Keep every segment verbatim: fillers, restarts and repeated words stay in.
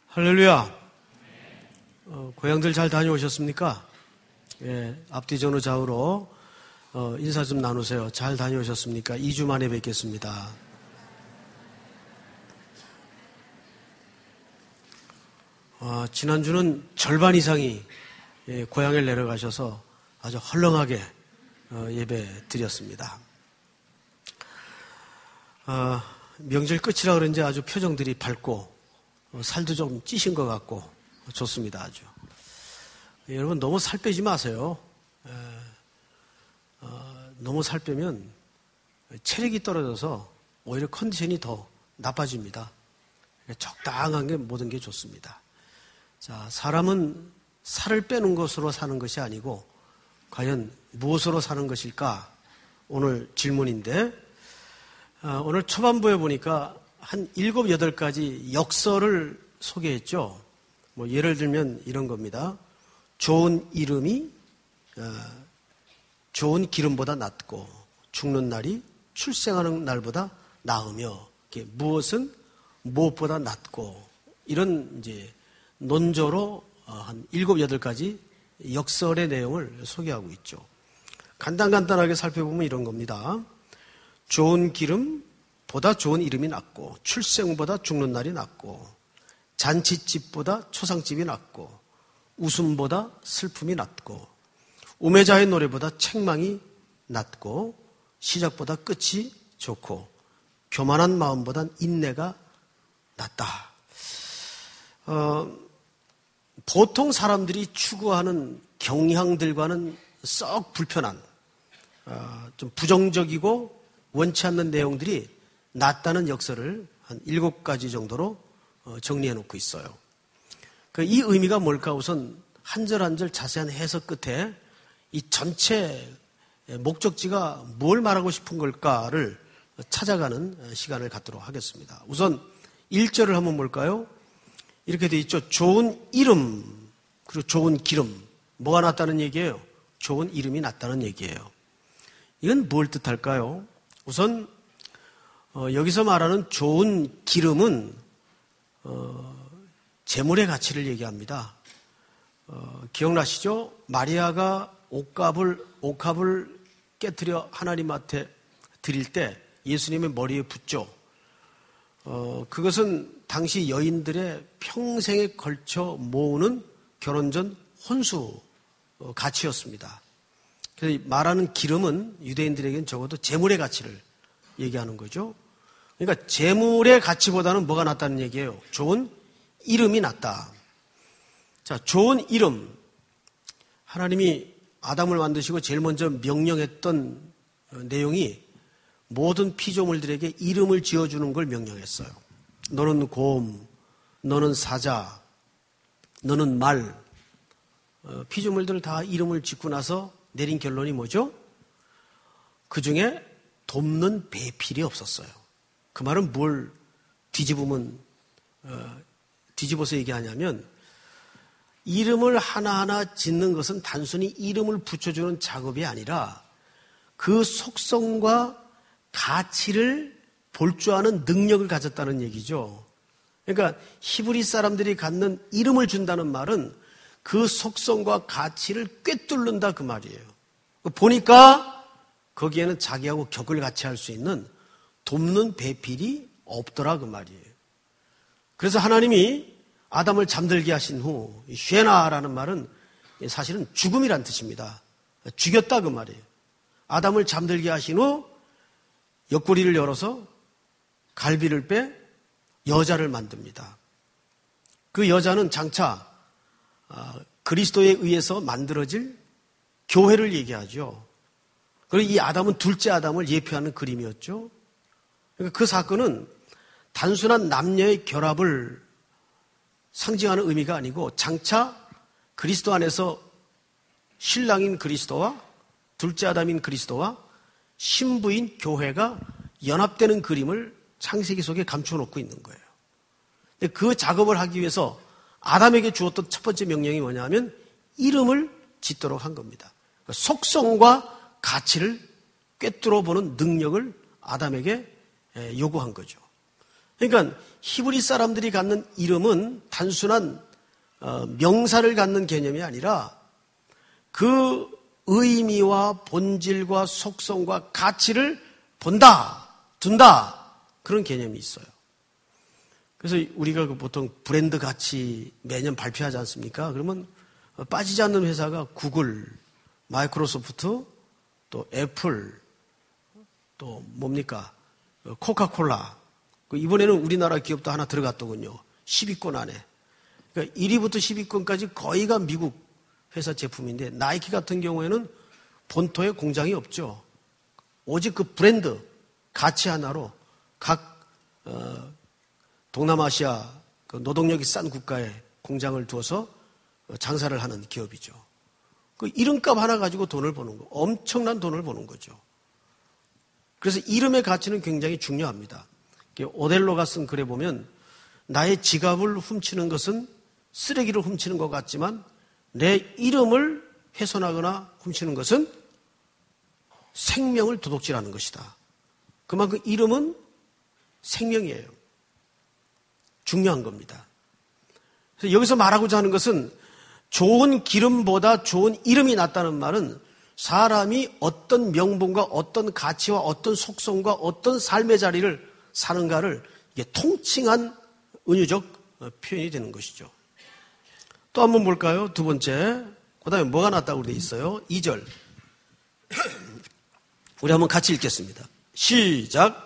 할렐루야. 어, 고향들 잘 다녀오셨습니까? 예, 앞뒤 전후 좌우로 어, 인사 좀 나누세요. 잘 다녀오셨습니까? 이 주 만에 뵙겠습니다. 어, 지난주는 절반 이상이 예, 고향에 내려가셔서 아주 헐렁하게 어, 예배 드렸습니다. 어, 명절 끝이라 그런지 아주 표정들이 밝고 어, 살도 좀 찌신 것 같고 좋습니다. 아주. 예, 여러분 너무 살 빼지 마세요. 에, 어, 너무 살 빼면 체력이 떨어져서 오히려 컨디션이 더 나빠집니다. 적당한 게 모든 게 좋습니다. 자, 사람은 살을 빼는 것으로 사는 것이 아니고 과연 무엇으로 사는 것일까? 오늘 질문인데 어, 오늘 초반부에 보니까 한 일곱, 여덟 가지 역설을 소개했죠. 뭐 예를 들면 이런 겁니다. 좋은 이름이 어, 좋은 기름보다 낫고 죽는 날이 출생하는 날보다 나으며 무엇은 무엇보다 낫고 이런 이제 논조로 어, 한 일곱, 여덟 가지 역설의 내용을 소개하고 있죠. 간단간단하게 살펴보면 이런 겁니다. 좋은 기름보다 좋은 이름이 낫고 출생보다 죽는 날이 낫고 잔치집보다 초상집이 낫고 웃음보다 슬픔이 낫고 우매자의 노래보다 책망이 낫고 시작보다 끝이 좋고 교만한 마음보단 인내가 낫다. 어, 보통 사람들이 추구하는 경향들과는 썩 불편한 어, 좀 부정적이고 원치 않는 내용들이 낫다는 역설을 한 일곱 가지 정도로 정리해 놓고 있어요. 이 의미가 뭘까? 우선 한 절 한 절 자세한 해석 끝에 이 전체 목적지가 뭘 말하고 싶은 걸까를 찾아가는 시간을 갖도록 하겠습니다. 우선 일 절을 한번 볼까요? 이렇게 돼 있죠. 좋은 이름 그리고 좋은 기름. 뭐가 낫다는 얘기예요? 좋은 이름이 낫다는 얘기예요. 이건 뭘 뜻할까요? 우선 어, 여기서 말하는 좋은 기름은 어, 재물의 가치를 얘기합니다. 어, 기억나시죠? 마리아가 옥합을, 옥합을 깨트려 하나님한테 드릴 때 예수님의 머리에 붓죠. 어, 그것은 당시 여인들의 평생에 걸쳐 모으는 결혼 전 혼수 어, 가치였습니다. 그래서 말하는 기름은 유대인들에게는 적어도 재물의 가치를 얘기하는 거죠. 그러니까 재물의 가치보다는 뭐가 낫다는 얘기예요? 좋은 이름이 낫다. 자, 좋은 이름. 하나님이 아담을 만드시고 제일 먼저 명령했던 내용이 모든 피조물들에게 이름을 지어주는 걸 명령했어요. 너는 곰, 너는 사자, 너는 말. 피조물들을 다 이름을 짓고 나서 내린 결론이 뭐죠? 그 중에 돕는 배필이 없었어요. 그 말은 뭘 뒤집으면, 어, 뒤집어서 얘기하냐면, 이름을 하나하나 짓는 것은 단순히 이름을 붙여주는 작업이 아니라 그 속성과 가치를 볼 줄 아는 능력을 가졌다는 얘기죠. 그러니까 히브리 사람들이 갖는 이름을 준다는 말은 그 속성과 가치를 꿰뚫는다 그 말이에요. 보니까 거기에는 자기하고 격을 같이 할 수 있는 돕는 배필이 없더라 그 말이에요. 그래서 하나님이 아담을 잠들게 하신 후 쉐나라는 말은 사실은 죽음이란 뜻입니다. 죽였다 그 말이에요. 아담을 잠들게 하신 후 옆구리를 열어서 갈비를 빼 여자를 만듭니다. 그 여자는 장차 그리스도에 의해서 만들어질 교회를 얘기하죠. 그리고 이 아담은 둘째 아담을 예표하는 그림이었죠. 그러니까 그 사건은 단순한 남녀의 결합을 상징하는 의미가 아니고 장차 그리스도 안에서 신랑인 그리스도와 둘째 아담인 그리스도와 신부인 교회가 연합되는 그림을 창세기 속에 감춰놓고 있는 거예요. 근데 그 작업을 하기 위해서 아담에게 주었던 첫 번째 명령이 뭐냐면 이름을 짓도록 한 겁니다. 그러니까 속성과 가치를 꿰뚫어 보는 능력을 아담에게 요구한 거죠. 그러니까 히브리 사람들이 갖는 이름은 단순한 명사를 갖는 개념이 아니라 그 의미와 본질과 속성과 가치를 본다, 둔다, 그런 개념이 있어요. 그래서 우리가 보통 브랜드 가치 매년 발표하지 않습니까? 그러면 빠지지 않는 회사가 구글, 마이크로소프트, 또 애플, 또 뭡니까? 코카콜라. 이번에는 우리나라 기업도 하나 들어갔더군요. 십 위권 안에. 그러니까 일 위부터 십 위권까지 거의가 미국 회사 제품인데, 나이키 같은 경우에는 본토에 공장이 없죠. 오직 그 브랜드 가치 하나로 각 어, 동남아시아 그 노동력이 싼 국가에 공장을 두어서 장사를 하는 기업이죠. 그 이름값 하나 가지고 돈을 버는 거, 엄청난 돈을 버는 거죠. 그래서 이름의 가치는 굉장히 중요합니다. 오델로가 쓴 글에 보면 나의 지갑을 훔치는 것은 쓰레기를 훔치는 것 같지만 내 이름을 훼손하거나 훔치는 것은 생명을 도둑질하는 것이다. 그만큼 이름은 생명이에요. 중요한 겁니다. 그래서 여기서 말하고자 하는 것은 좋은 기름보다 좋은 이름이 낫다는 말은 사람이 어떤 명분과 어떤 가치와 어떤 속성과 어떤 삶의 자리를 사는가를 이게 통칭한 은유적 표현이 되는 것이죠. 또 한번 볼까요? 두 번째. 그 다음에 뭐가 낫다고 되어 있어요? 이 절. 우리 한번 같이 읽겠습니다. 시작.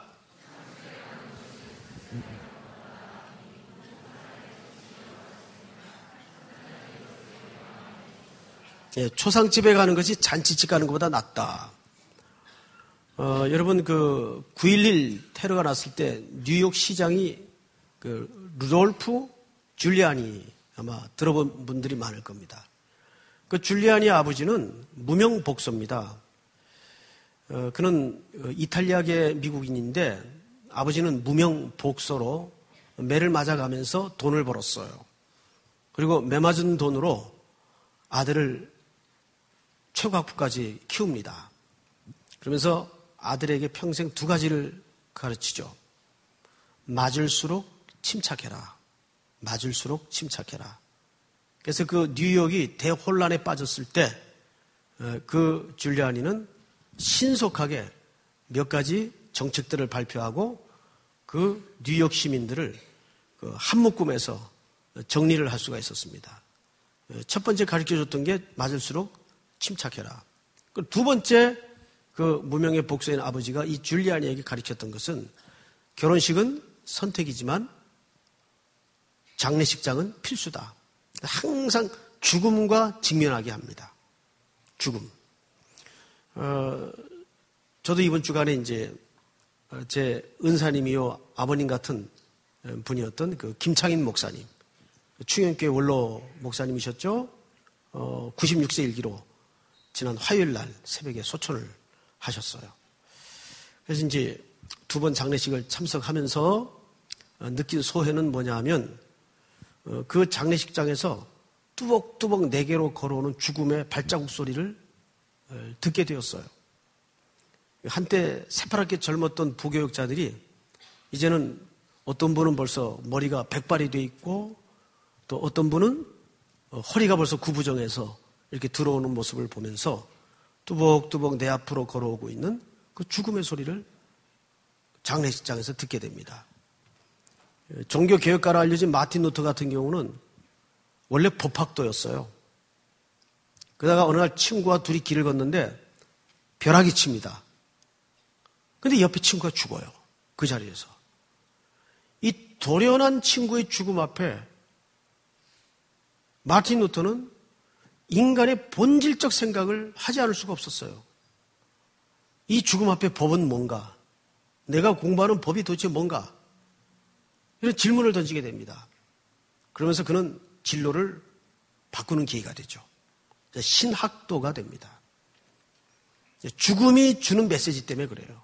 예, 초상집에 가는 것이 잔치집 가는 것보다 낫다. 어, 여러분 그 구일일 테러가 났을 때 뉴욕 시장이 그 루돌프 줄리아니 아마 들어본 분들이 많을 겁니다. 그 줄리아니 아버지는 무명 복서입니다. 어, 그는 이탈리아계 미국인인데 아버지는 무명 복서로 매를 맞아가면서 돈을 벌었어요. 그리고 매 맞은 돈으로 아들을 최고학부까지 키웁니다. 그러면서 아들에게 평생 두 가지를 가르치죠. 맞을수록 침착해라. 맞을수록 침착해라. 그래서 그 뉴욕이 대혼란에 빠졌을 때 그 줄리아니는 신속하게 몇 가지 정책들을 발표하고 그 뉴욕 시민들을 그 한묶음에서 정리를 할 수가 있었습니다. 첫 번째 가르쳐줬던 게 맞을수록 침착해라. 두 번째 그 무명의 복서인 아버지가 이 줄리아니에게 가르쳤던 것은 결혼식은 선택이지만 장례식장은 필수다. 항상 죽음과 직면하게 합니다. 죽음. 어, 저도 이번 주간에 이제 제 은사님이요 아버님 같은 분이었던 그 김창인 목사님, 충현교회 원로 목사님이셨죠. 어, 구십육 세 일기로 지난 화요일 날 새벽에 소천을 하셨어요. 그래서 이제 두 번 장례식을 참석하면서 느낀 소회는 뭐냐 하면 그 장례식장에서 뚜벅뚜벅 네 개로 걸어오는 죽음의 발자국 소리를 듣게 되었어요. 한때 새파랗게 젊었던 부교육자들이 이제는 어떤 분은 벌써 머리가 백발이 돼 있고 또 어떤 분은 허리가 벌써 구부정해서 이렇게 들어오는 모습을 보면서 뚜벅뚜벅 내 앞으로 걸어오고 있는 그 죽음의 소리를 장례식장에서 듣게 됩니다. 종교개혁가로 알려진 마틴 루터 같은 경우는 원래 법학도였어요. 그러다가 어느 날 친구와 둘이 길을 걷는데 벼락이 칩니다. 근데 옆에 친구가 죽어요. 그 자리에서. 이 돌연한 친구의 죽음 앞에 마틴 루터는 인간의 본질적 생각을 하지 않을 수가 없었어요. 이 죽음 앞에 법은 뭔가? 내가 공부하는 법이 도대체 뭔가? 이런 질문을 던지게 됩니다. 그러면서 그는 진로를 바꾸는 계기가 되죠. 신학도가 됩니다. 죽음이 주는 메시지 때문에 그래요.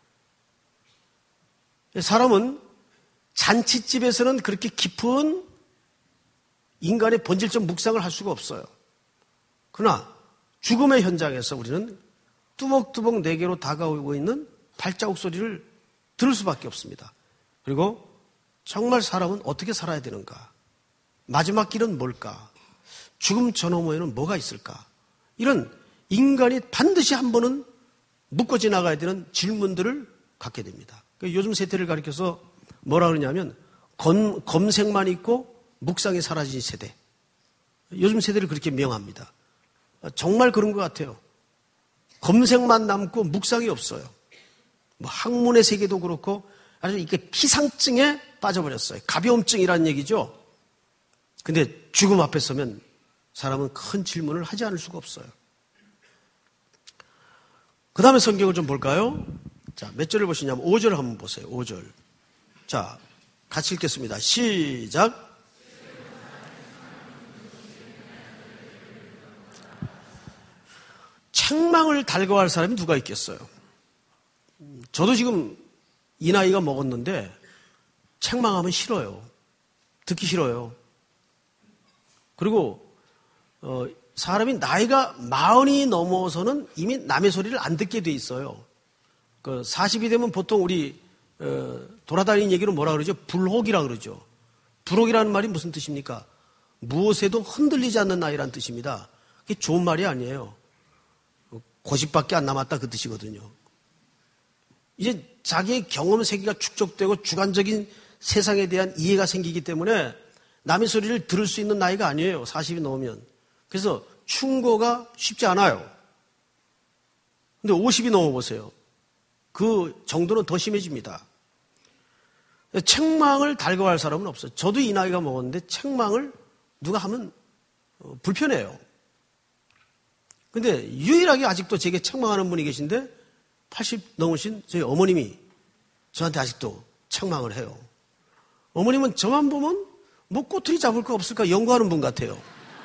사람은 잔치집에서는 그렇게 깊은 인간의 본질적 묵상을 할 수가 없어요. 그러나 죽음의 현장에서 우리는 뚜벅뚜벅 네 개로 다가오고 있는 발자국 소리를 들을 수밖에 없습니다. 그리고 정말 사람은 어떻게 살아야 되는가? 마지막 길은 뭘까? 죽음 저 너머에는 뭐가 있을까? 이런 인간이 반드시 한 번은 묻고 지나가야 되는 질문들을 갖게 됩니다. 요즘 세대를 가리켜서 뭐라 그러냐면 검, 검색만 있고 묵상이 사라진 세대. 요즘 세대를 그렇게 명합니다. 정말 그런 것 같아요. 검색만 남고 묵상이 없어요. 뭐 학문의 세계도 그렇고 아주 이게 피상증에 빠져버렸어요. 가벼움증이라는 얘기죠. 근데 죽음 앞에 서면 사람은 큰 질문을 하지 않을 수가 없어요. 그 다음에 성경을 좀 볼까요? 자, 몇 절을 보시냐면 오 절 한번 보세요. 오 절. 자, 같이 읽겠습니다. 시작. 책망을 달궈할 사람이 누가 있겠어요? 저도 지금 이 나이가 먹었는데 책망하면 싫어요. 듣기 싫어요. 그리고 어, 사람이 나이가 마흔이 넘어서는 이미 남의 소리를 안 듣게 돼 있어요. 그 사십이 되면 보통 우리 어, 돌아다니는 얘기로 뭐라 그러죠? 불혹이라 그러죠. 불혹이라는 말이 무슨 뜻입니까? 무엇에도 흔들리지 않는 나이란 뜻입니다. 그게 좋은 말이 아니에요. 고십밖에 안 남았다 그 뜻이거든요. 이제 자기의 경험 세계가 축적되고 주관적인 세상에 대한 이해가 생기기 때문에 남의 소리를 들을 수 있는 나이가 아니에요. 사십이 넘으면. 그래서 충고가 쉽지 않아요. 근데 오십이 넘어보세요. 그 정도는 더 심해집니다. 책망을 달궈할 사람은 없어요. 저도 이 나이가 먹었는데 책망을 누가 하면 불편해요. 근데 유일하게 아직도 제게 책망하는 분이 계신데 팔십 넘으신 저희 어머님이 저한테 아직도 책망을 해요. 어머님은 저만 보면 뭐 꼬투리 잡을 거 없을까 연구하는 분 같아요.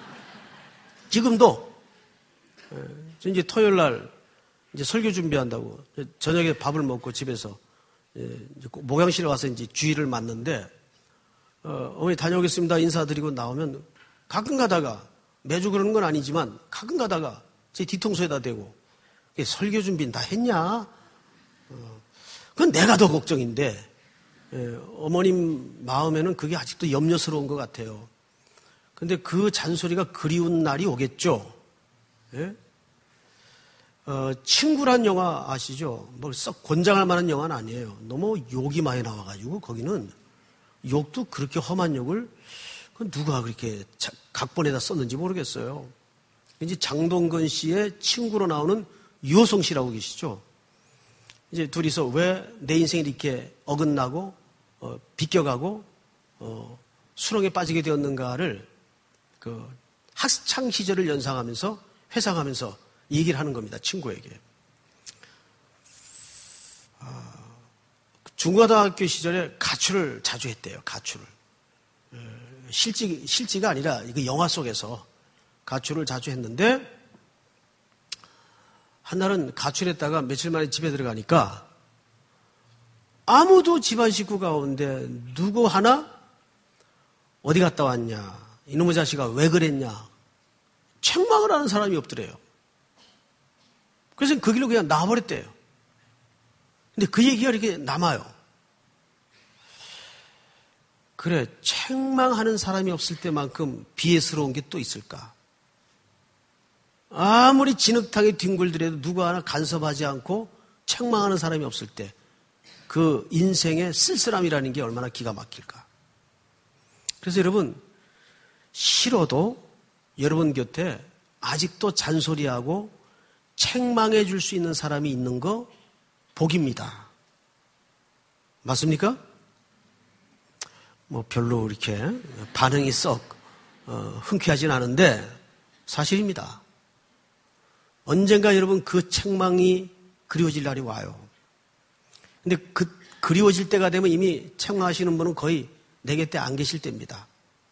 지금도 저 이제 토요일 날 이제 설교 준비한다고 저녁에 밥을 먹고 집에서 이제 목양실에 와서 이제 주의를 맞는데 어, 어머니 다녀오겠습니다 인사드리고 나오면 가끔 가다가 매주 그러는 건 아니지만 가끔 가다가 제 뒤통수에다 대고 설교 준비는 다 했냐? 어, 그건 내가 더 걱정인데 예, 어머님 마음에는 그게 아직도 염려스러운 것 같아요. 근데 그 잔소리가 그리운 날이 오겠죠. 예? 어, 친구란 영화 아시죠? 뭐 썩 권장할 만한 영화는 아니에요. 너무 욕이 많이 나와가지고 거기는 욕도 그렇게 험한 욕을 누가 그렇게 각본에다 썼는지 모르겠어요. 이제 장동건 씨의 친구로 나오는 유호성 씨라고 계시죠. 이제 둘이서 왜 내 인생이 이렇게 어긋나고 어, 비껴가고 어, 수렁에 빠지게 되었는가를 그 학창 시절을 연상하면서 회상하면서 얘기를 하는 겁니다. 친구에게. 아, 중고등학교 시절에 가출을 자주 했대요. 가출을. 실지, 실지가 아니라 이거 영화 속에서 가출을 자주 했는데 한날은 가출했다가 며칠 만에 집에 들어가니까 아무도 집안 식구 가운데 누구 하나 어디 갔다 왔냐, 이놈의 자식아 왜 그랬냐 책망을 하는 사람이 없더래요. 그래서 그 길로 그냥 나와버렸대요. 근데 그 얘기가 이렇게 남아요. 그래, 책망하는 사람이 없을 때만큼 비애스러운 게 또 있을까? 아무리 진흙탕에 뒹굴더라도 누구 하나 간섭하지 않고 책망하는 사람이 없을 때 그 인생의 쓸쓸함이라는 게 얼마나 기가 막힐까? 그래서 여러분, 싫어도 여러분 곁에 아직도 잔소리하고 책망해 줄 수 있는 사람이 있는 거 복입니다. 맞습니까? 뭐 별로 이렇게 반응이 썩 어, 흔쾌하진 않은데 사실입니다. 언젠가 여러분 그 책망이 그리워질 날이 와요. 근데 그 그리워질 때가 되면 이미 책망하시는 분은 거의 내 곁에 안 계실 때입니다.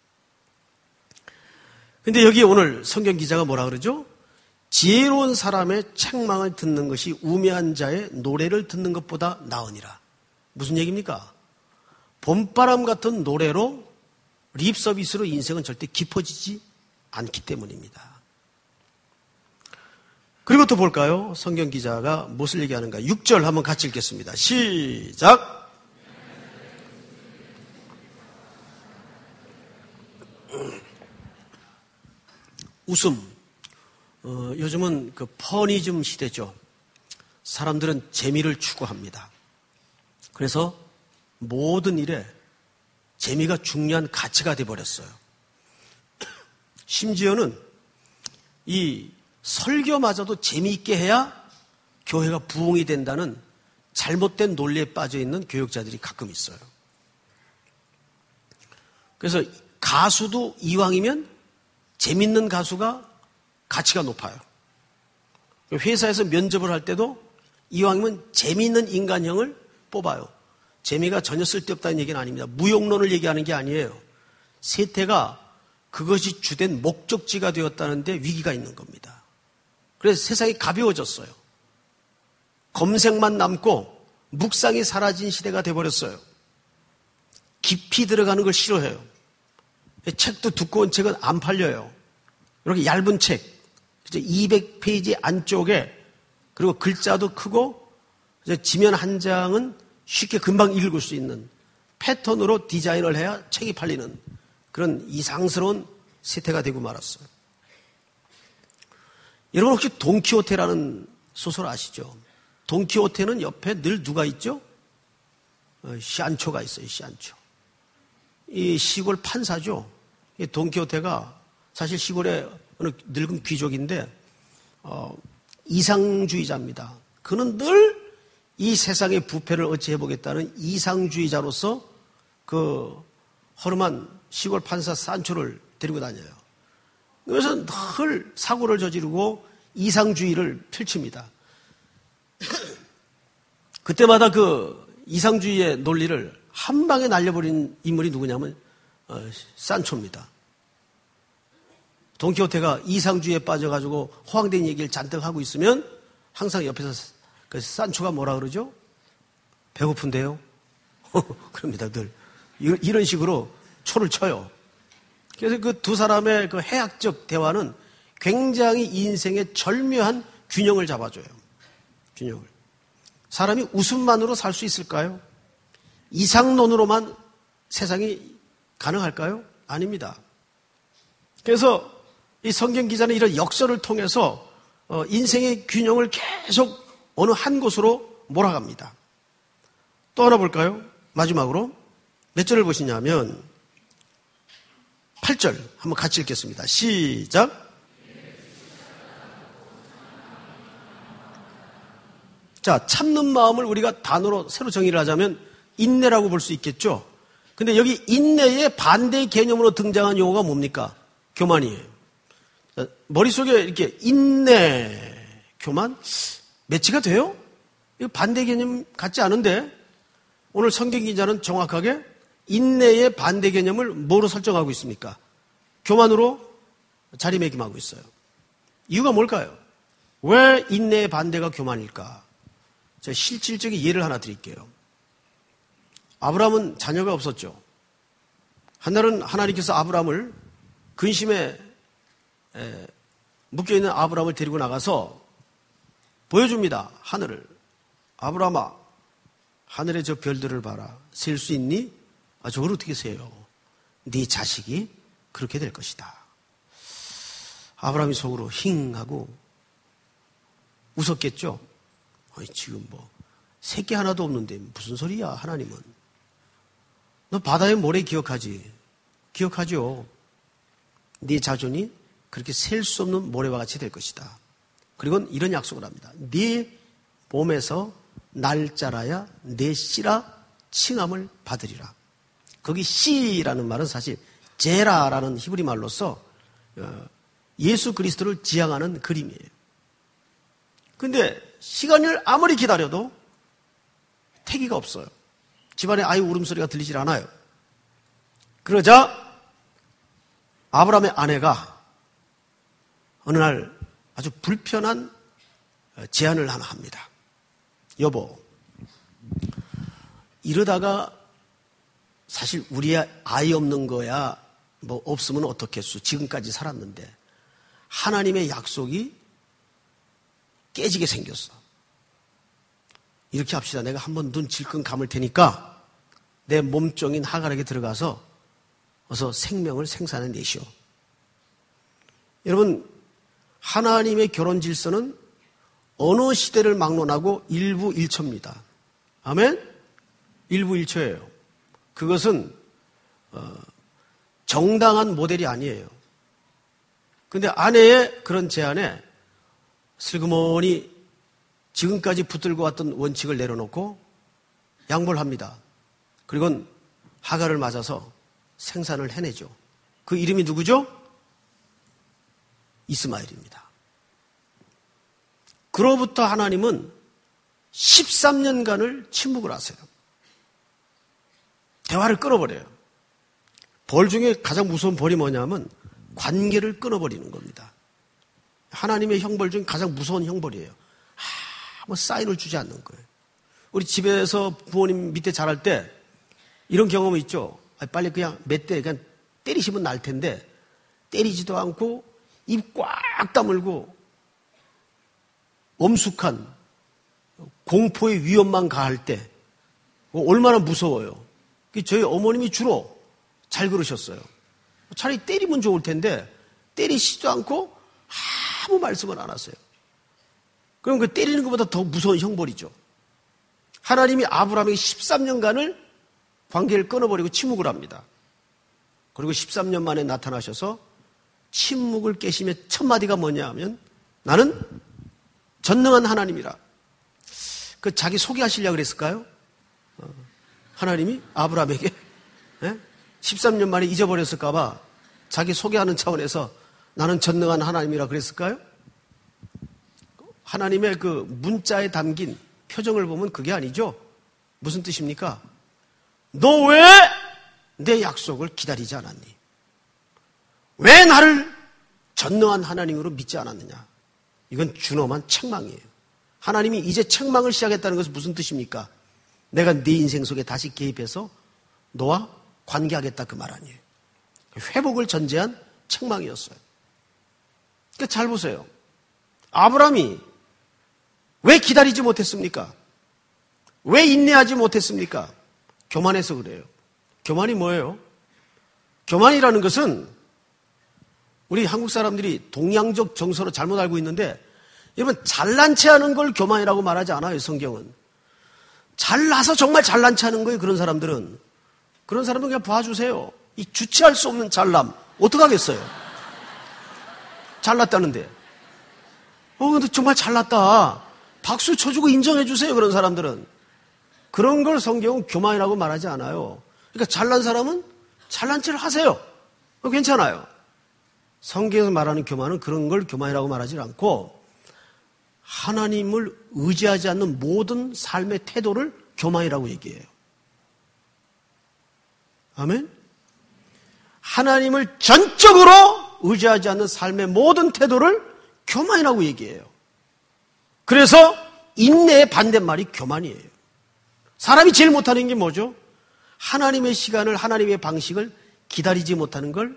근데 여기 오늘 성경 기자가 뭐라 그러죠? 지혜로운 사람의 책망을 듣는 것이 우매한 자의 노래를 듣는 것보다 나으니라. 무슨 얘기입니까? 봄바람 같은 노래로 립 서비스로 인생은 절대 깊어지지 않기 때문입니다. 그리고 또 볼까요? 성경 기자가 무엇을 얘기하는가? 육 절 한번 같이 읽겠습니다. 시작! 웃음. 어, 요즘은 그 퍼니즘 시대죠. 사람들은 재미를 추구합니다. 그래서 모든 일에 재미가 중요한 가치가 되어버렸어요. 심지어는 이 설교마저도 재미있게 해야 교회가 부흥이 된다는 잘못된 논리에 빠져있는 교육자들이 가끔 있어요. 그래서 가수도 이왕이면 재밌는 가수가 가치가 높아요. 회사에서 면접을 할 때도 이왕이면 재미있는 인간형을 뽑아요. 재미가 전혀 쓸데없다는 얘기는 아닙니다. 무용론을 얘기하는 게 아니에요. 세태가 그것이 주된 목적지가 되었다는데 위기가 있는 겁니다. 그래서 세상이 가벼워졌어요. 검색만 남고 묵상이 사라진 시대가 돼버렸어요. 깊이 들어가는 걸 싫어해요. 책도 두꺼운 책은 안 팔려요. 이렇게 얇은 책, 이백 페이지 안쪽에 그리고 글자도 크고 지면 한 장은 쉽게 금방 읽을 수 있는 패턴으로 디자인을 해야 책이 팔리는 그런 이상스러운 세태가 되고 말았어요. 여러분 혹시 돈키호테라는 소설 아시죠? 돈키호테는 옆에 늘 누가 있죠? 어, 시안초가 있어요. 시안초. 이 시골 판사죠. 이 돈키호테가 사실 시골의 어느 늙은 귀족인데 어, 이상주의자입니다. 그는 늘 이 세상의 부패를 어찌 해보겠다는 이상주의자로서 그 허름한 시골 판사 산초를 데리고 다녀요. 그래서 늘 사고를 저지르고 이상주의를 펼칩니다. 그때마다 그 이상주의의 논리를 한 방에 날려버린 인물이 누구냐면 어, 산초입니다. 돈키호테가 이상주의에 빠져가지고 허황된 얘기를 잔뜩 하고 있으면 항상 옆에서 그 산초가 뭐라 그러죠? 배고픈데요? 그럽니다, 늘. 이런 식으로 초를 쳐요. 그래서 그 두 사람의 그 해학적 대화는 굉장히 인생의 절묘한 균형을 잡아줘요. 균형을. 사람이 웃음만으로 살 수 있을까요? 이상론으로만 세상이 가능할까요? 아닙니다. 그래서 이 성경 기자는 이런 역설을 통해서 인생의 균형을 계속 어느 한 곳으로 몰아갑니다. 또 하나 볼까요? 마지막으로 몇 절을 보시냐면 팔 절 한번 같이 읽겠습니다. 시작. 자, 참는 마음을 우리가 단어로 새로 정의를 하자면 인내라고 볼 수 있겠죠. 근데 여기 인내의 반대 개념으로 등장한 용어가 뭡니까? 교만이에요. 자, 머릿속에 이렇게 인내, 교만 매치가 돼요? 이거 반대 개념 같지 않은데 오늘 성경 기자는 정확하게 인내의 반대 개념을 뭐로 설정하고 있습니까? 교만으로 자리매김하고 있어요. 이유가 뭘까요? 왜 인내의 반대가 교만일까? 제가 실질적인 예를 하나 드릴게요. 아브라함은 자녀가 없었죠. 한날은 하나님께서 아브라함을 근심에 묶여있는 아브라함을 데리고 나가서 보여줍니다. 하늘을. 아브라함아, 하늘의 저 별들을 봐라. 셀 수 있니? 아, 저걸 어떻게 세요? 네 자식이 그렇게 될 것이다. 아브라함이 속으로 힝 하고 웃었겠죠. 아니, 지금 뭐 새끼 하나도 없는데 무슨 소리야, 하나님은. 너 바다의 모래 기억하지? 기억하죠. 네 자손이 그렇게 셀 수 없는 모래와 같이 될 것이다. 그리고 이런 약속을 합니다. 네 몸에서 날짜라야 내 씨라 칭함을 받으리라. 거기 씨라는 말은 사실 제라라는 히브리 말로서 예수 그리스도를 지향하는 그림이에요. 근데 시간을 아무리 기다려도 태기가 없어요. 집안에 아이 울음소리가 들리질 않아요. 그러자 아브라함의 아내가 어느 날 아주 불편한 제안을 하나 합니다. 여보, 이러다가 사실 우리 아이 없는 거야 뭐 없으면 어떻겠소. 지금까지 살았는데 하나님의 약속이 깨지게 생겼어. 이렇게 합시다. 내가 한번 눈 질끈 감을 테니까 내 몸종인 하갈에게 들어가서 어서 생명을 생산해 내시오. 여러분, 하나님의 결혼 질서는 어느 시대를 막론하고 일부일초입니다. 아멘? 일부일초예요. 그것은 어, 정당한 모델이 아니에요. 그런데 아내의 그런 제안에 슬그머니 지금까지 붙들고 왔던 원칙을 내려놓고 양보를 합니다. 그리고 하갈을 맞아서 생산을 해내죠. 그 이름이 누구죠? 이스마엘입니다. 그로부터 하나님은 십삼 년간을 침묵을 하세요. 대화를 끊어버려요. 벌 중에 가장 무서운 벌이 뭐냐면 관계를 끊어버리는 겁니다. 하나님의 형벌 중 가장 무서운 형벌이에요. 아무 사인을 주지 않는 거예요. 우리 집에서 부모님 밑에 자랄 때 이런 경험이 있죠. 빨리 그냥 몇 대 그냥 때리시면 날 텐데 때리지도 않고 입 꽉 다물고 엄숙한 공포의 위험만 가할 때 얼마나 무서워요. 저희 어머님이 주로 잘 그러셨어요. 차라리 때리면 좋을 텐데 때리시지도 않고 아무 말씀을 안 하세요. 그럼 그 때리는 것보다 더 무서운 형벌이죠. 하나님이 아브라함에게 십삼 년간을 관계를 끊어버리고 침묵을 합니다. 그리고 십삼 년 만에 나타나셔서 침묵을 깨시며 첫 마디가 뭐냐 하면 나는 전능한 하나님이라. 그 자기 소개하시려고 그랬을까요? 어, 하나님이 아브라함에게 예? 십삼 년 만에 잊어버렸을까 봐 자기 소개하는 차원에서 나는 전능한 하나님이라 그랬을까요? 하나님의 그 문자에 담긴 표정을 보면 그게 아니죠. 무슨 뜻입니까? 너 왜 내 약속을 기다리지 않았니? 왜 나를 전능한 하나님으로 믿지 않았느냐? 이건 준엄한 책망이에요. 하나님이 이제 책망을 시작했다는 것은 무슨 뜻입니까? 내가 네 인생 속에 다시 개입해서 너와 관계하겠다 그 말 아니에요. 회복을 전제한 책망이었어요. 그러니까 잘 보세요. 아브라함이 왜 기다리지 못했습니까? 왜 인내하지 못했습니까? 교만해서 그래요. 교만이 뭐예요? 교만이라는 것은 우리 한국 사람들이 동양적 정서로 잘못 알고 있는데 여러분 잘난 체 하는 걸 교만이라고 말하지 않아요. 성경은. 잘나서 정말 잘난 체 하는 거예요. 그런 사람들은. 그런 사람은 그냥 봐주세요. 이 주체할 수 없는 잘남 어떡하겠어요? 잘났다는데. 어 근데 정말 잘났다. 박수 쳐주고 인정해 주세요. 그런 사람들은. 그런 걸 성경은 교만이라고 말하지 않아요. 그러니까 잘난 사람은 잘난 체를 하세요. 괜찮아요. 성경에서 말하는 교만은 그런 걸 교만이라고 말하지 않고 하나님을 의지하지 않는 모든 삶의 태도를 교만이라고 얘기해요. 아멘? 하나님을 전적으로 의지하지 않는 삶의 모든 태도를 교만이라고 얘기해요. 그래서 인내의 반대말이 교만이에요. 사람이 제일 못하는 게 뭐죠? 하나님의 시간을, 하나님의 방식을 기다리지 못하는 걸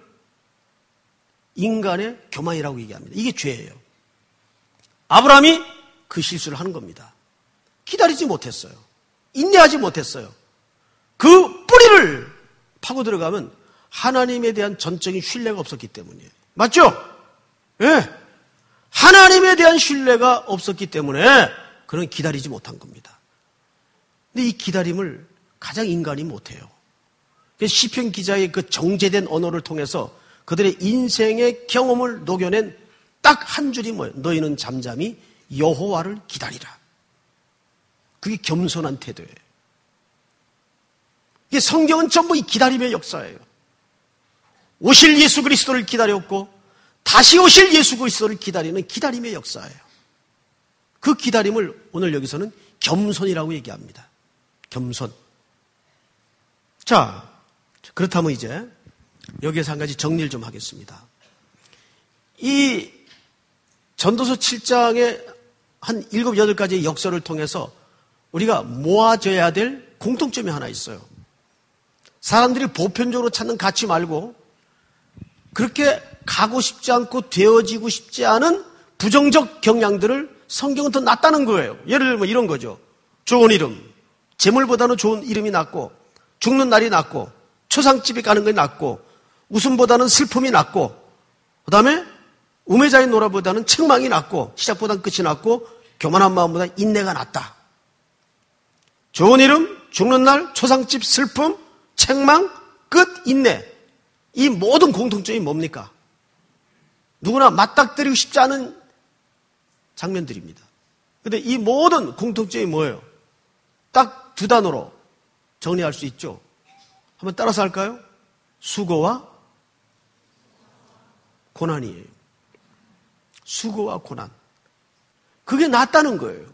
인간의 교만이라고 얘기합니다. 이게 죄예요. 아브라함이 그 실수를 하는 겁니다. 기다리지 못했어요. 인내하지 못했어요. 그 뿌리를 파고 들어가면 하나님에 대한 전적인 신뢰가 없었기 때문이에요. 맞죠? 예. 네. 하나님에 대한 신뢰가 없었기 때문에 그는 기다리지 못한 겁니다. 근데 이 기다림을 가장 인간이 못해요. 시편 기자의 그 정제된 언어를 통해서 그들의 인생의 경험을 녹여낸 딱 한 줄이 뭐예요? 너희는 잠잠히 여호와를 기다리라. 그게 겸손한 태도예요. 이게 성경은 전부 이 기다림의 역사예요. 오실 예수 그리스도를 기다렸고 다시 오실 예수 그리스도를 기다리는 기다림의 역사예요. 그 기다림을 오늘 여기서는 겸손이라고 얘기합니다. 겸손. 자, 그렇다면 이제 여기에서 한 가지 정리를 좀 하겠습니다. 이 전도서 칠 장의 한 일곱, 여덟 가지의 역설을 통해서 우리가 모아져야 될 공통점이 하나 있어요. 사람들이 보편적으로 찾는 가치 말고 그렇게 가고 싶지 않고 되어지고 싶지 않은 부정적 경향들을 성경은 더 낫다는 거예요. 예를 들면 이런 거죠. 좋은 이름. 재물보다는 좋은 이름이 낫고 죽는 날이 낫고 초상집에 가는 게 낫고 웃음보다는 슬픔이 낫고 그 다음에 우매자의 노라보다는 책망이 낫고 시작보다는 끝이 낫고 교만한 마음보다 인내가 낫다. 좋은 이름, 죽는 날, 초상집, 슬픔, 책망, 끝, 인내. 이 모든 공통점이 뭡니까? 누구나 맞닥뜨리고 싶지 않은 장면들입니다. 그런데 이 모든 공통점이 뭐예요? 딱 두 단어로 정리할 수 있죠. 한번 따라서 할까요? 수고와 고난이에요. 수고와 고난. 그게 낫다는 거예요.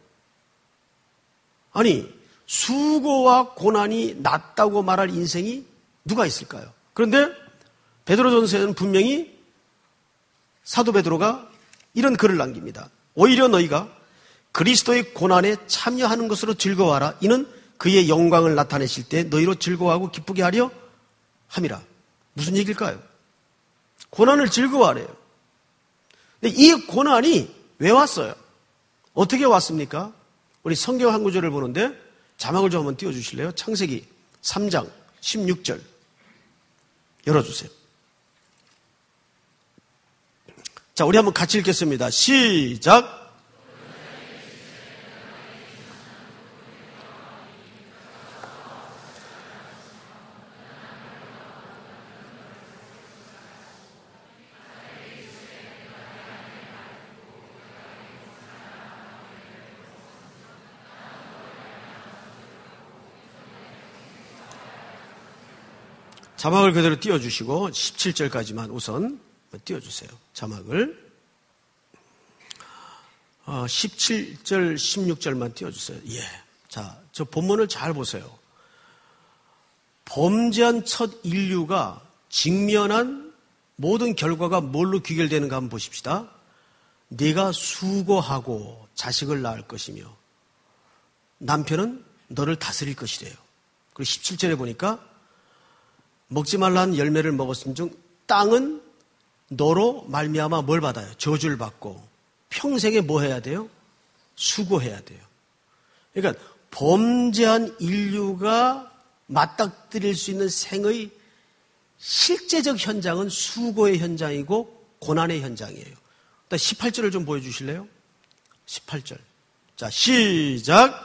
아니, 수고와 고난이 낫다고 말할 인생이 누가 있을까요? 그런데 베드로전서에는 분명히 사도 베드로가 이런 글을 남깁니다. 오히려 너희가 그리스도의 고난에 참여하는 것으로 즐거워하라. 이는 그의 영광을 나타내실 때 너희로 즐거워하고 기쁘게 하려 함이라. 무슨 얘기일까요? 고난을 즐거워하래요. 근데 이 고난이 왜 왔어요? 어떻게 왔습니까? 우리 성경 한 구절을 보는데 자막을 좀 한번 띄워주실래요? 창세기 삼 장 십육 절 열어주세요. 자, 우리 한번 같이 읽겠습니다. 시작. 자막을 그대로 띄워주시고 십칠 절까지만 우선 띄워주세요. 자막을. 어, 십칠 절, 십육 절만 띄워주세요. 예. 자, 저 본문을 잘 보세요. 범죄한 첫 인류가 직면한 모든 결과가 뭘로 귀결되는가 한번 보십시다. 네가 수고하고 자식을 낳을 것이며 남편은 너를 다스릴 것이래요. 그리고 십칠 절에 보니까 먹지 말라는 열매를 먹었은 중 땅은 너로 말미암아 뭘 받아요? 저주를 받고 평생에 뭐 해야 돼요? 수고해야 돼요. 그러니까 범죄한 인류가 맞닥뜨릴 수 있는 생의 실제적 현장은 수고의 현장이고 고난의 현장이에요. 십팔 절을 좀 보여주실래요? 십팔 절. 자, 시작.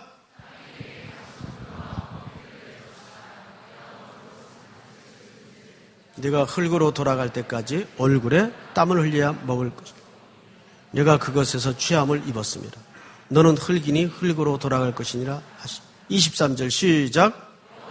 네가 흙으로 돌아갈 때까지 얼굴에 땀을 흘려야 먹을 것이다. 네가 그것에서 취함을 입었습니다. 너는 흙이니 흙으로 돌아갈 것이니라 하시. 이십삼 절 시작.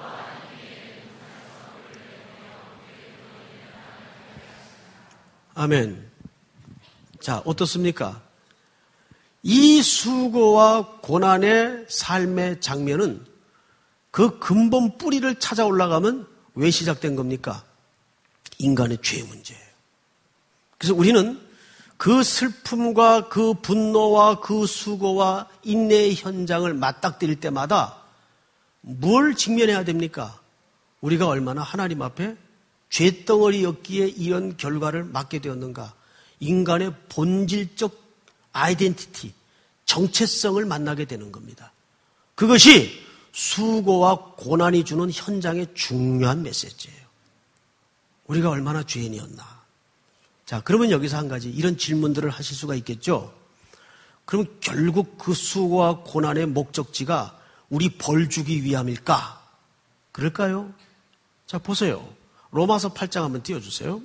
아멘. 자, 어떻습니까? 이 수고와 고난의 삶의 장면은 그 근본 뿌리를 찾아 올라가면 왜 시작된 겁니까? 인간의 죄의 문제예요. 그래서 우리는 그 슬픔과 그 분노와 그 수고와 인내의 현장을 맞닥뜨릴 때마다 뭘 직면해야 됩니까? 우리가 얼마나 하나님 앞에 죄덩어리였기에 이런 결과를 맞게 되었는가? 인간의 본질적 아이덴티티, 정체성을 만나게 되는 겁니다. 그것이 수고와 고난이 주는 현장의 중요한 메시지예요. 우리가 얼마나 죄인이었나. 자, 그러면 여기서 한 가지 이런 질문들을 하실 수가 있겠죠. 그럼 결국 그 수고와 고난의 목적지가 우리 벌 주기 위함일까? 그럴까요? 자, 보세요. 로마서 팔 장 한번 띄워주세요.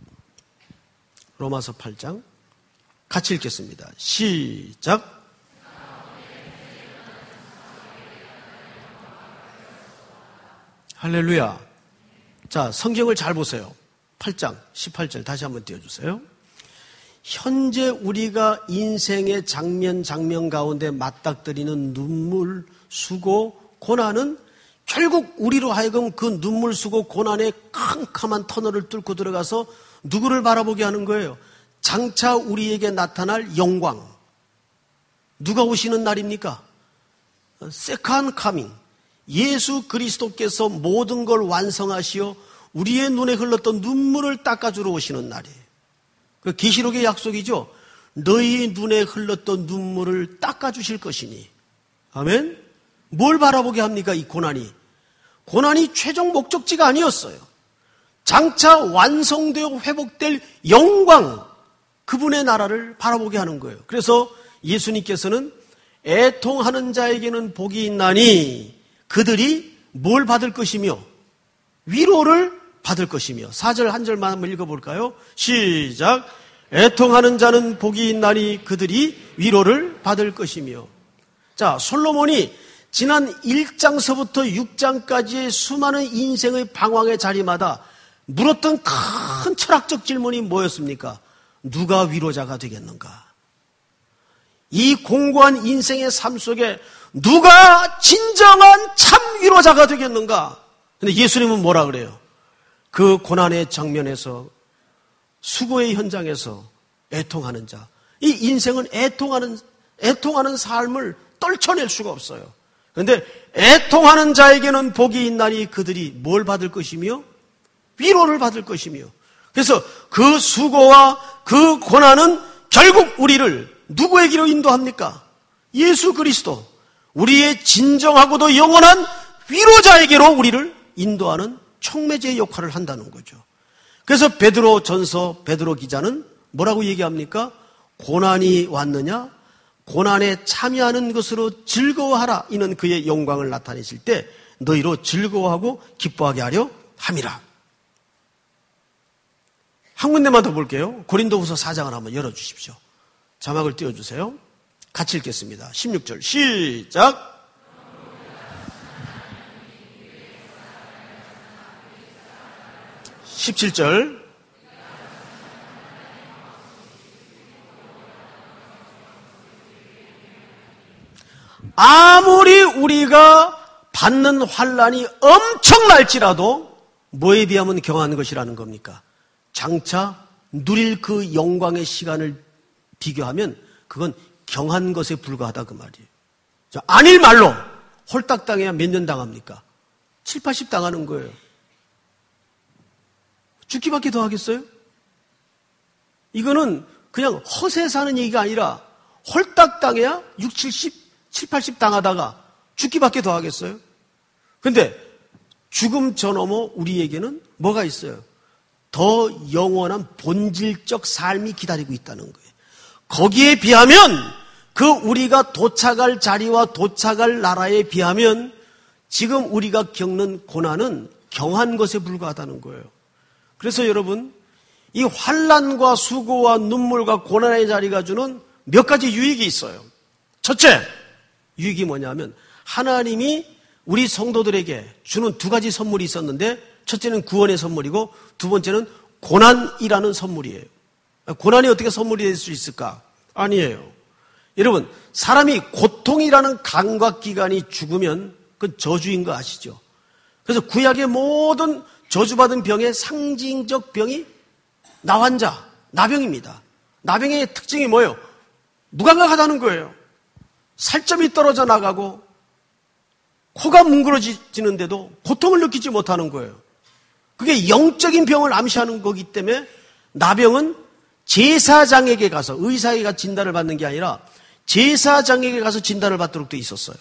로마서 팔 장 같이 읽겠습니다. 시작. 할렐루야. 자, 성경을 잘 보세요. 팔 장 십팔 절 다시 한번 띄워주세요. 현재 우리가 인생의 장면 장면 가운데 맞닥뜨리는 눈물, 수고, 고난은 결국 우리로 하여금 그 눈물, 수고, 고난의 캄캄한 터널을 뚫고 들어가서 누구를 바라보게 하는 거예요? 장차 우리에게 나타날 영광. 누가 오시는 날입니까? 세컨드 카밍. 예수 그리스도께서 모든 걸 완성하시어 우리의 눈에 흘렀던 눈물을 닦아주러 오시는 날이에요. 그 계시록의 약속이죠. 너희 눈에 흘렀던 눈물을 닦아주실 것이니. 아멘? 뭘 바라보게 합니까? 이 고난이. 고난이 최종 목적지가 아니었어요. 장차 완성되어 회복될 영광, 그분의 나라를 바라보게 하는 거예요. 그래서 예수님께서는 애통하는 자에게는 복이 있나니 그들이 뭘 받을 것이며 위로를 받을 것이며. 사 절 한 절만 한번 읽어볼까요? 시작. 애통하는 자는 복이 있나니 그들이 위로를 받을 것이며. 자, 솔로몬이 지난 일 장서부터 육 장까지의 수많은 인생의 방황의 자리마다 물었던 큰 철학적 질문이 뭐였습니까? 누가 위로자가 되겠는가? 이 공고한 인생의 삶 속에 누가 진정한 참 위로자가 되겠는가? 근데 예수님은 뭐라 그래요? 그 고난의 장면에서, 수고의 현장에서 애통하는 자. 이 인생은 애통하는, 애통하는 삶을 떨쳐낼 수가 없어요. 그런데 애통하는 자에게는 복이 있나니 그들이 뭘 받을 것이며 위로를 받을 것이며. 그래서 그 수고와 그 고난은 결국 우리를 누구에게로 인도합니까? 예수 그리스도, 우리의 진정하고도 영원한 위로자에게로 우리를 인도하는 촉매제의 역할을 한다는 거죠. 그래서 베드로 전서 베드로 기자는 뭐라고 얘기합니까? 고난이 왔느냐? 고난에 참여하는 것으로 즐거워하라. 이는 그의 영광을 나타내실 때 너희로 즐거워하고 기뻐하게 하려 함이라. 한 군데만 더 볼게요. 고린도후서 사 장을 한번 열어주십시오. 자막을 띄워주세요. 같이 읽겠습니다. 십육 절 시작. 십칠 절. 아무리 우리가 받는 환난이 엄청날지라도 뭐에 비하면 경한 것이라는 겁니까? 장차 누릴 그 영광의 시간을 비교하면 그건 경한 것에 불과하다 그 말이에요. 자, 아닐 말로 홀딱 당해야 몇 년 당합니까? 칠, 팔십 당하는 거예요. 죽기밖에 더 하겠어요? 이거는 그냥 허세 사는 얘기가 아니라 홀딱 당해야 육, 칠십, 칠, 팔십 당하다가 죽기밖에 더 하겠어요? 근데 죽음 저 너머 우리에게는 뭐가 있어요? 더 영원한 본질적 삶이 기다리고 있다는 거예요. 거기에 비하면 그 우리가 도착할 자리와 도착할 나라에 비하면 지금 우리가 겪는 고난은 경한 것에 불과하다는 거예요. 그래서 여러분, 이 환난과 수고와 눈물과 고난의 자리가 주는 몇 가지 유익이 있어요. 첫째, 유익이 뭐냐면 하나님이 우리 성도들에게 주는 두 가지 선물이 있었는데 첫째는 구원의 선물이고 두 번째는 고난이라는 선물이에요. 고난이 어떻게 선물이 될 수 있을까? 아니에요. 여러분, 사람이 고통이라는 감각기관이 죽으면 그건 저주인 거 아시죠? 그래서 구약의 모든 저주받은 병의 상징적 병이 나환자, 나병입니다. 나병의 특징이 뭐예요? 무감각하다는 거예요. 살점이 떨어져 나가고 코가 뭉그러지는데도 고통을 느끼지 못하는 거예요. 그게 영적인 병을 암시하는 거기 때문에 나병은 제사장에게 가서, 의사가 진단을 받는 게 아니라 제사장에게 가서 진단을 받도록 돼 있었어요.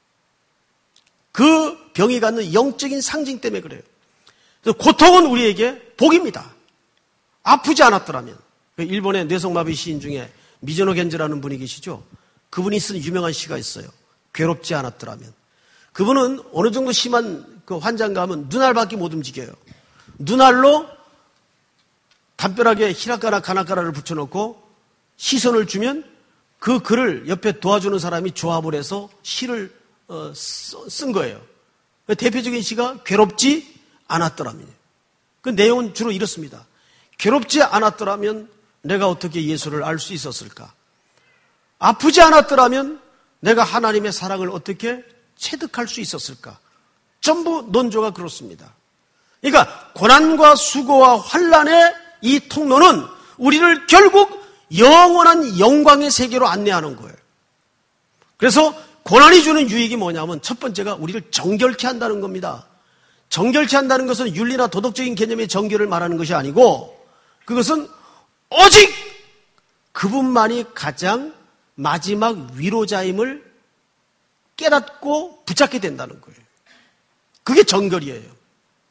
그 병이 갖는 영적인 상징 때문에 그래요. 그래서 고통은 우리에게 복입니다. 아프지 않았더라면. 일본의 뇌성마비 시인 중에 미즈노 겐즈라는 분이 계시죠. 그분이 쓴 유명한 시가 있어요. 괴롭지 않았더라면. 그분은 어느 정도 심한 그 환자인가 하면 눈알밖에 못 움직여요. 눈알로 담벼락에 히라카나 가나카라를 붙여놓고 시선을 주면 그 글을 옆에 도와주는 사람이 조합을 해서 시를 어, 쓴 거예요. 대표적인 시가 괴롭지 않았더라면. 그 내용은 주로 이렇습니다. 괴롭지 않았더라면 내가 어떻게 예수를 알 수 있었을까? 아프지 않았더라면 내가 하나님의 사랑을 어떻게 체득할 수 있었을까? 전부 논조가 그렇습니다. 그러니까 고난과 수고와 환난의 이 통로는 우리를 결국 영원한 영광의 세계로 안내하는 거예요. 그래서 고난이 주는 유익이 뭐냐면 첫 번째가 우리를 정결케 한다는 겁니다. 정결케 한다는 것은 윤리나 도덕적인 개념의 정결을 말하는 것이 아니고 그것은 오직 그분만이 가장 마지막 위로자임을 깨닫고 붙잡게 된다는 거예요. 그게 정결이에요.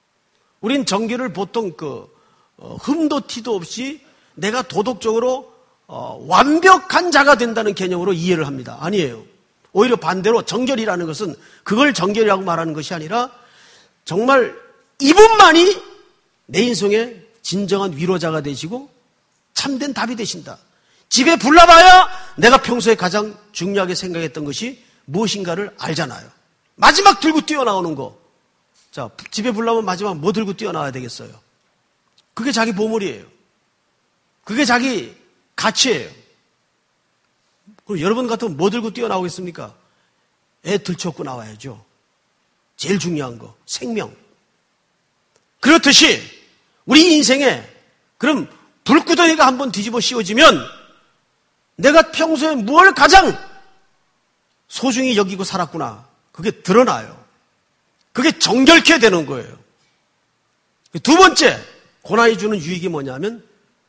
우린 정결을 보통 그 어, 흠도 티도 없이 내가 도덕적으로 어, 완벽한 자가 된다는 개념으로 이해를 합니다. 아니에요. 오히려 반대로 정결이라는 것은 그걸 정결이라고 말하는 것이 아니라 정말 이분만이 내 인생의 진정한 위로자가 되시고 참된 답이 되신다. 집에 불나봐야 내가 평소에 가장 중요하게 생각했던 것이 무엇인가를 알잖아요. 마지막 들고 뛰어나오는 거. 자, 집에 불나면 마지막 뭐 들고 뛰어나와야 되겠어요? 그게 자기 보물이에요. 그게 자기 가치예요. 그럼 여러분 같으면 뭐 들고 뛰어나오겠습니까? 애 들쳐업고 나와야죠. 제일 중요한 거, 생명. 그렇듯이 우리 인생에 그럼 불구덩이가 한번 뒤집어 씌워지면 내가 평소에 무엇을 가장 소중히 여기고 살았구나. 그게 드러나요. 그게 정결케 되는 거예요. 두 번째, 고난이 주는 유익이 뭐냐면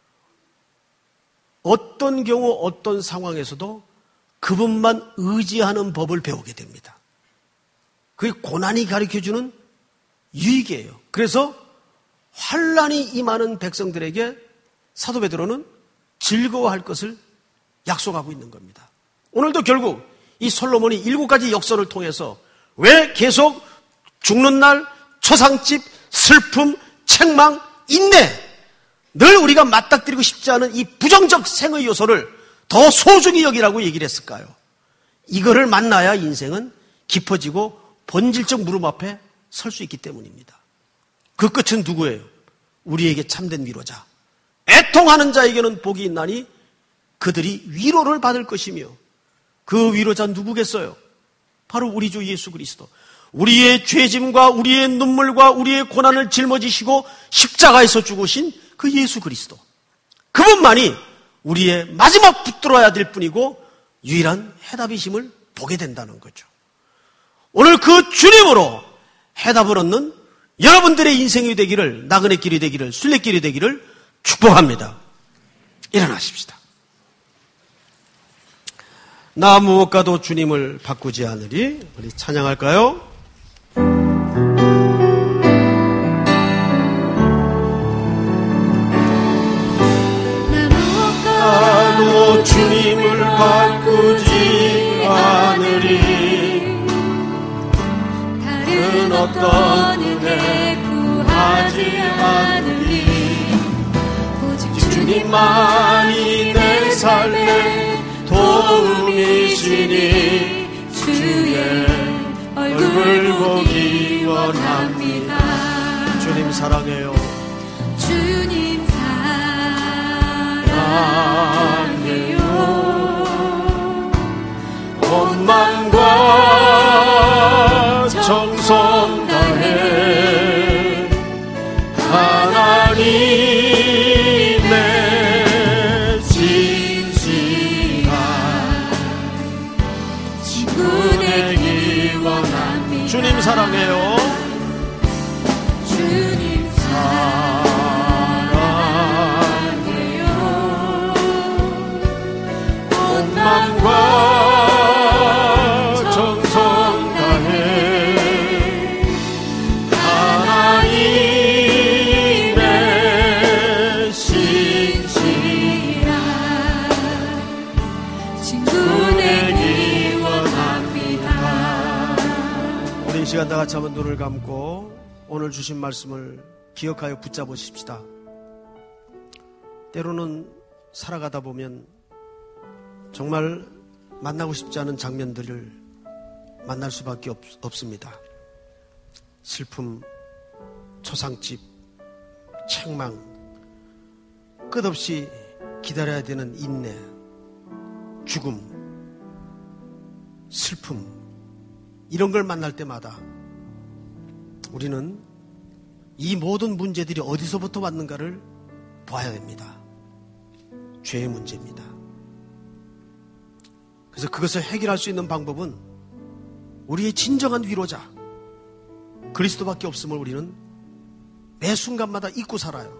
어떤 경우 어떤 상황에서도 그분만 의지하는 법을 배우게 됩니다. 그게 고난이 가르쳐주는 유익이에요. 그래서 환난이 임하는 백성들에게 사도 베드로는 즐거워할 것을 약속하고 있는 겁니다. 오늘도 결국 이 솔로몬이 일곱 가지 역설을 통해서 왜 계속 죽는 날, 초상집, 슬픔, 책망, 인내, 늘 우리가 맞닥뜨리고 싶지 않은 이 부정적 생의 요소를 더 소중히 여기라고 얘기를 했을까요? 이거를 만나야 인생은 깊어지고 본질적 무릎 앞에 설 수 있기 때문입니다. 그 끝은 누구예요? 우리에게 참된 위로자. 애통하는 자에게는 복이 있나니 그들이 위로를 받을 것이며 그 위로자 누구겠어요? 바로 우리 주 예수 그리스도. 우리의 죄짐과 우리의 눈물과 우리의 고난을 짊어지시고 십자가에서 죽으신 그 예수 그리스도. 그분만이 우리의 마지막 붙들어야 될 뿐이고 유일한 해답이심을 보게 된다는 거죠. 오늘 그 주님으로 해답을 얻는 여러분들의 인생이 되기를, 나그네 길이 되기를, 순례길이 되기를 축복합니다. 일어나십시다. 나 무엇과도 주님을 바꾸지 않으리. 우리 찬양할까요? 나도 주님을 바꾸지 않으리. 다른 어떤 은혜 구하지 않으리. 오직 주님만이 내 삶의 도움이시니 주의 얼굴 보기 원합니다. 주님 사랑해요. 주님 사랑해요. 온 마음과 정성 다해 하나님의 진실한 친구 되기 원합니다. 주님 사랑해요. 주님 사랑해요. 온 마음과 정성 다해 하나님의 신실한 친구 되기 원합니다. 우리 이 시간 다 같이 한번 눈을 감고 오늘 주신 말씀을 기억하여 붙잡으십시다. 때로는 살아가다 보면 정말 만나고 싶지 않은 장면들을 만날 수밖에 없, 없습니다. 슬픔, 초상집, 책망, 끝없이 기다려야 되는 인내, 죽음, 슬픔, 이런 걸 만날 때마다 우리는 이 모든 문제들이 어디서부터 왔는가를 봐야 됩니다. 죄의 문제입니다. 그래서 그것을 해결할 수 있는 방법은 우리의 진정한 위로자 그리스도밖에 없음을 우리는 매 순간마다 잊고 살아요.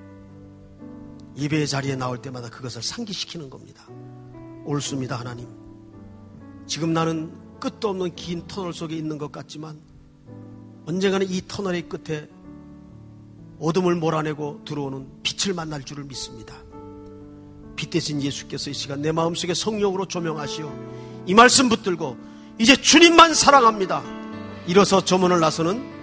예배의 자리에 나올 때마다 그것을 상기시키는 겁니다. 옳습니다, 하나님. 지금 나는 끝도 없는 긴 터널 속에 있는 것 같지만 언젠가는 이 터널의 끝에 어둠을 몰아내고 들어오는 빛을 만날 줄을 믿습니다. 빛 깃대신 예수께서 이 시간 내 마음속에 성령으로 조명하시오. 이 말씀 붙들고 이제 주님만 사랑합니다. 일어서 저 문을 나서는